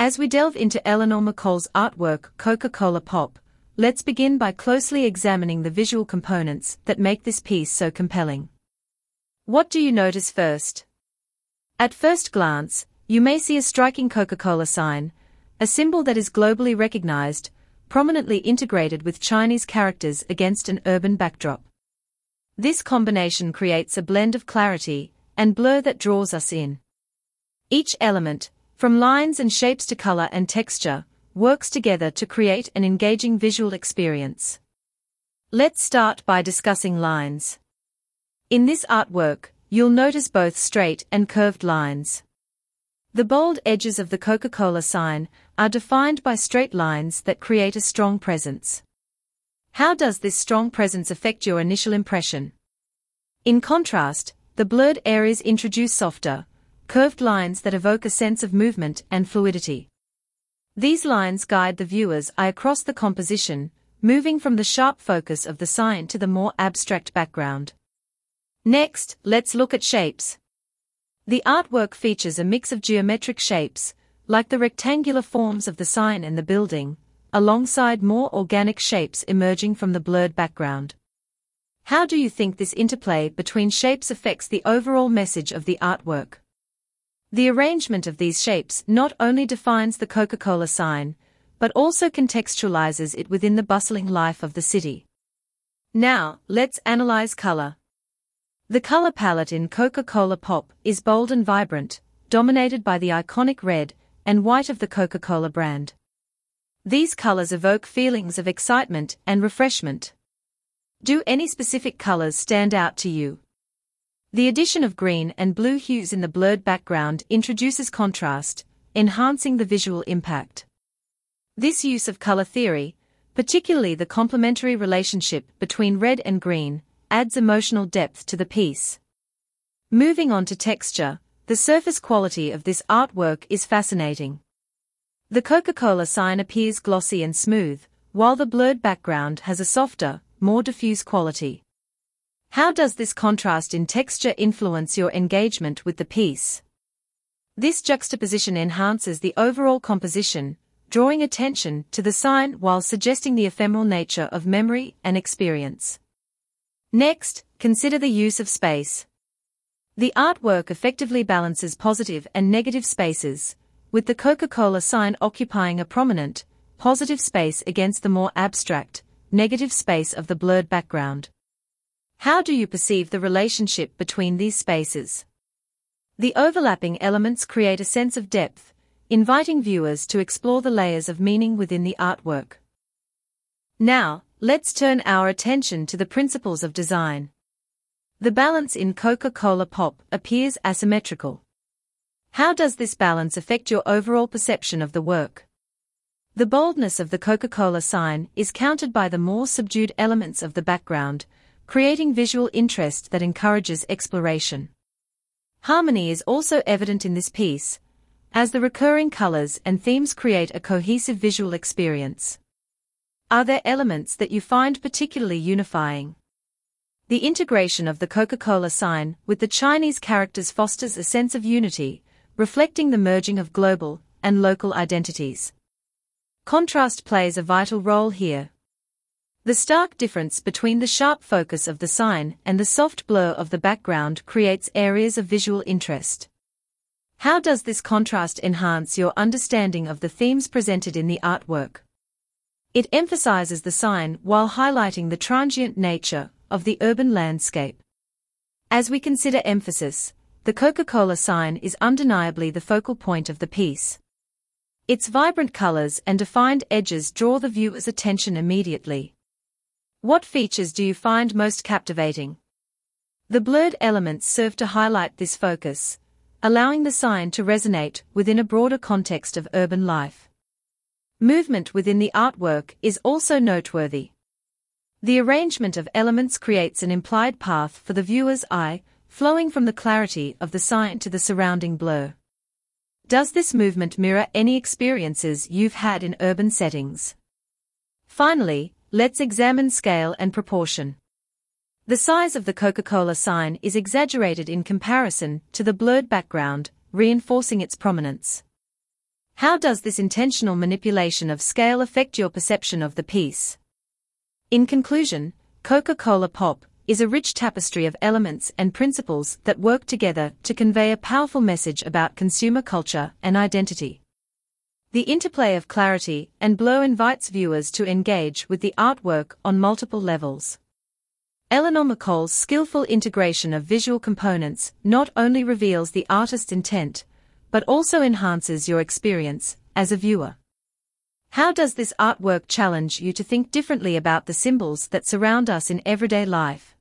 As we delve into Eleanor McCall's artwork Coca-Cola Pop, let's begin by closely examining the visual components that make this piece so compelling. What do you notice first? At first glance, you may see a striking Coca-Cola sign, a symbol that is globally recognized, prominently integrated with Chinese characters against an urban backdrop. This combination creates a blend of clarity and blur that draws us in. Each element, from lines and shapes to color and texture, works together to create an engaging visual experience. Let's start by discussing lines. In this artwork, you'll notice both straight and curved lines. The bold edges of the Coca-Cola sign are defined by straight lines that create a strong presence. How does this strong presence affect your initial impression? In contrast, the blurred areas introduce softer, curved lines that evoke a sense of movement and fluidity. These lines guide the viewer's eye across the composition, moving from the sharp focus of the sign to the more abstract background. Next, let's look at shapes. The artwork features a mix of geometric shapes, like the rectangular forms of the sign and the building, alongside more organic shapes emerging from the blurred background. How do you think this interplay between shapes affects the overall message of the artwork? The arrangement of these shapes not only defines the Coca-Cola sign, but also contextualizes it within the bustling life of the city. Now, let's analyze color. The color palette in Coca-Cola Pop is bold and vibrant, dominated by the iconic red and white of the Coca-Cola brand. These colors evoke feelings of excitement and refreshment. Do any specific colors stand out to you? The addition of green and blue hues in the blurred background introduces contrast, enhancing the visual impact. This use of color theory, particularly the complementary relationship between red and green, adds emotional depth to the piece. Moving on to texture, the surface quality of this artwork is fascinating. The Coca-Cola sign appears glossy and smooth, while the blurred background has a softer, more diffuse quality. How does this contrast in texture influence your engagement with the piece? This juxtaposition enhances the overall composition, drawing attention to the sign while suggesting the ephemeral nature of memory and experience. Next, consider the use of space. The artwork effectively balances positive and negative spaces, with the Coca-Cola sign occupying a prominent, positive space against the more abstract, negative space of the blurred background. How do you perceive the relationship between these spaces? The overlapping elements create a sense of depth, inviting viewers to explore the layers of meaning within the artwork. Now, let's turn our attention to the principles of design. The balance in Coca-Cola Pop appears asymmetrical. How does this balance affect your overall perception of the work? The boldness of the Coca-Cola sign is countered by the more subdued elements of the background, creating visual interest that encourages exploration. Harmony is also evident in this piece, as the recurring colors and themes create a cohesive visual experience. Are there elements that you find particularly unifying? The integration of the Coca-Cola sign with the Chinese characters fosters a sense of unity, reflecting the merging of global and local identities. Contrast plays a vital role here. The stark difference between the sharp focus of the sign and the soft blur of the background creates areas of visual interest. How does this contrast enhance your understanding of the themes presented in the artwork? It emphasizes the sign while highlighting the transient nature of the urban landscape. As we consider emphasis, the Coca-Cola sign is undeniably the focal point of the piece. Its vibrant colors and defined edges draw the viewer's attention immediately. What features do you find most captivating? The blurred elements serve to highlight this focus, allowing the sign to resonate within a broader context of urban life. Movement within the artwork is also noteworthy. The arrangement of elements creates an implied path for the viewer's eye, flowing from the clarity of the sign to the surrounding blur. Does this movement mirror any experiences you've had in urban settings? Finally, let's examine scale and proportion. The size of the Coca-Cola sign is exaggerated in comparison to the blurred background, reinforcing its prominence. How does this intentional manipulation of scale affect your perception of the piece? In conclusion, Coca-Cola Pop is a rich tapestry of elements and principles that work together to convey a powerful message about consumer culture and identity. The interplay of clarity and blow invites viewers to engage with the artwork on multiple levels. Eleanor McColl's skillful integration of visual components not only reveals the artist's intent, but also enhances your experience as a viewer. How does this artwork challenge you to think differently about the symbols that surround us in everyday life?